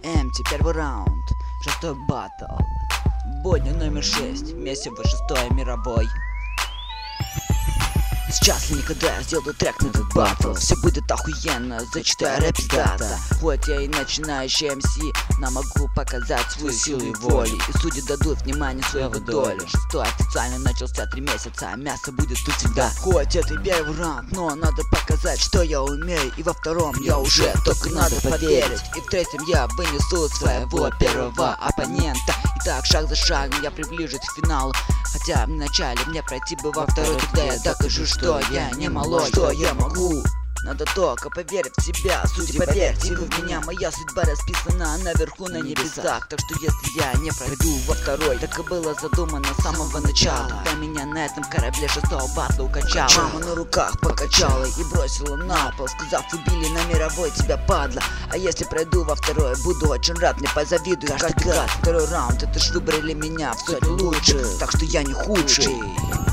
Empty, первый раунд, 6-й батл. Бодня номер 6, месиво 6-й мировой. Сейчас или никогда я сделаю трек на этот батл. Все будет охуенно, зачитаю рэп пиздата. Хоть я и начинающий MC, но могу показать свою силу и волю. И судьи дадут внимание своего долю. 6-й официально начался 3 месяца, а мясо будет тут всегда. Хоть это и первый раунд, но надо показать, что я умею. И во втором я уже, только надо поверить. И в третьем я вынесу своего первого оппонента. Итак, шаг за шагом я приближусь к финалу. Хотя вначале мне пройти бы во второй, тогда я докажу, что я не малой, что я могу. Надо только поверить в себя, судьи, поверьте вы в меня. Моя судьба расписана наверху на небесах. Так что если я не пройду во второй, так и было задумано с самого начала. Когда меня на этом корабле 6-го батла укачала, мама на руках покачала и бросила на пол, сказав: убили на мировой тебя, падла. А если пройду во второй, буду очень рад, мне позавидую каждый гад. Второй раунд, это ж выбрали меня в сотню лучших, так что я не худший.